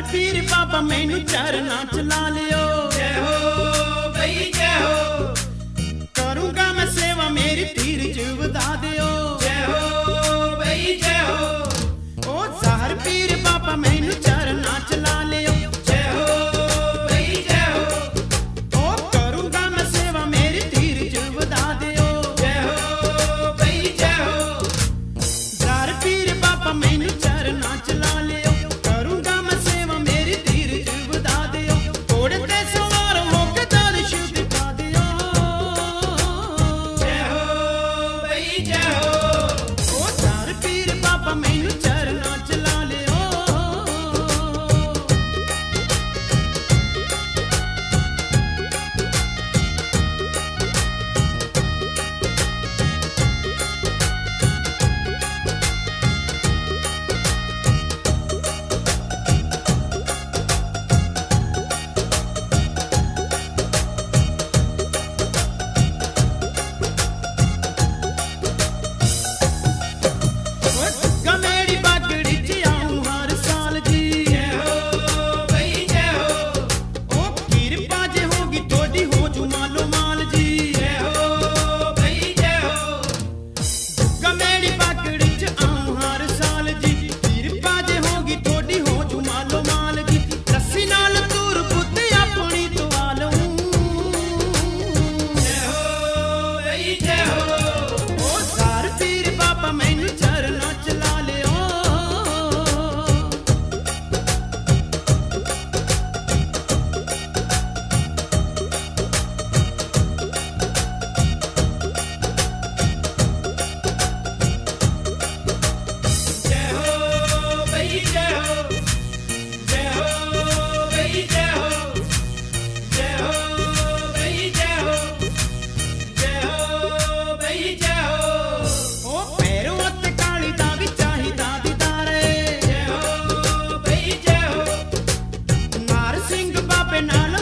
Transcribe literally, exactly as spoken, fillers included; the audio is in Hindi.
पीर बाबा मैनू चरना चला लियो। जय हो भई जय हो, करूंगा मैं सेवा मेरी धीरज वधा दियो। जय हो भई जय हो, ओ ज़ाहर पीर बाबा मैनू चरना चला लियो। जय हो भई जय हो, ओ करूंगा मैं सेवा मेरी धीरज वधा दियो। जय हो भई जय हो, ज़ाहर पीर बाबा मैनू चरना चला लियो। करूंगा मैं सेवा मेरी धीरज वधा दियो। थोड़े ते सवार होके दर्श दिखा दियो। जय हो भई जय हो, ओ ज़ाहर पीर बाबा मैनू चरना चला लियो। गमेड़ी बागड़ी च आऊं हर साल जी। जय हो भई जय हो, ओ कृपा जे होगी थोड़ी हो जू मालो माल जी। जय हो भई जय हो, गमेड़ी बागड़ी च आऊं हर साल जी। कृपा जे होगी थोड़ी हो जू मालो माल जी। रस्सी नाल तूर पुत अपनी दुआ लूं। जय हो भई जय हो, ओ ज़ाहर पीर बाबा मैनू चरना चला लियो। जय हो भई जय हो, जय हो भई जय हो, जय हो भई जय हो, जय हो भई जय हो, ओ पैरों उत्ते काली दा भी चाहिदा दीदारे। जय हो भई जय हो, नार सिंह बाबे नाल